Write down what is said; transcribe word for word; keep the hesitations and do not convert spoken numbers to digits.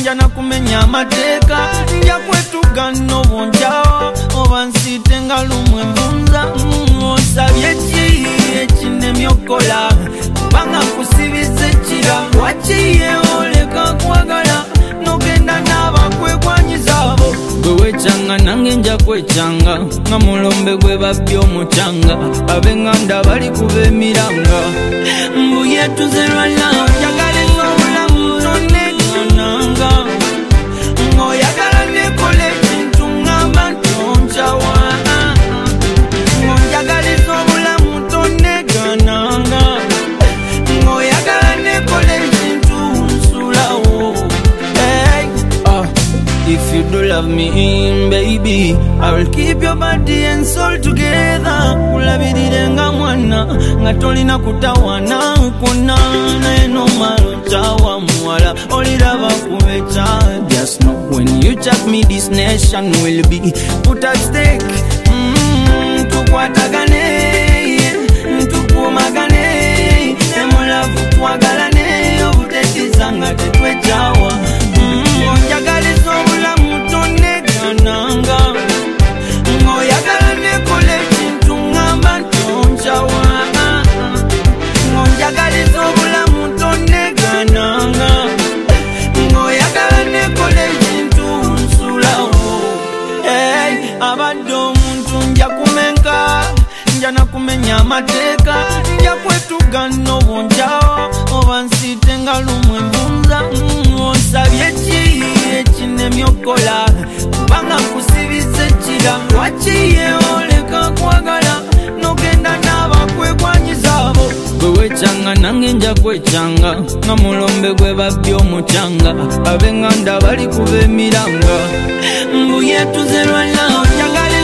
njana kumenya amateeka nja kwetuga n'obonjawo oba nsite nga lumwe mbunza osabye ki ekinemye okola kubanga nkusibiza ekira wakiye oleka kwagala nogenda n'abakwegwanyiza abo gwe wecanga nange nja kwecanga nga mulombe gwe babbi omucanga ab'enganda bali kuba emiranga mbuye tuzerwala njagaliza obulamu tonegananga ng'oyagala nekola ekintu ngamba ntonjawa ng'onjagaliza obulamu tonegananga ng'oyagala nekola ekintu nsulawo. Hey, uh, if you do love me, baby, I will keep your body and soul together. Ulabirire nga mwana nga tolina kutawana kuna naye nomalo chawa muwala oliraba kubecha. Just know when you chat me this nation will be put at stake. Mm, tukwatagane tukumagane emulavu twagalane obutetizanga tetwejawa. Njagaliza obulamu tonegananga ng'oyagala nekola ekintu ngamba ntonjawa. Njagaliza obulamu tonegananga ng'oyagala nekola ekintu nsulawo. Hey, abadde omuntu nja kumenka nja nakumenya amateeka nja kwetuga n'obonjawo oba nsite nga lumwe mbunza osabye ki ekinemye okola kubanga nkusibiza ekira wakiye oleka kwagala nogenda n'abakwegwanyiza abo gwe wecanga nange nja kwecanga nga mulombe gwe babbi omucanga ab'enganda bali kuba emiranga mbuye tuzerwala njagala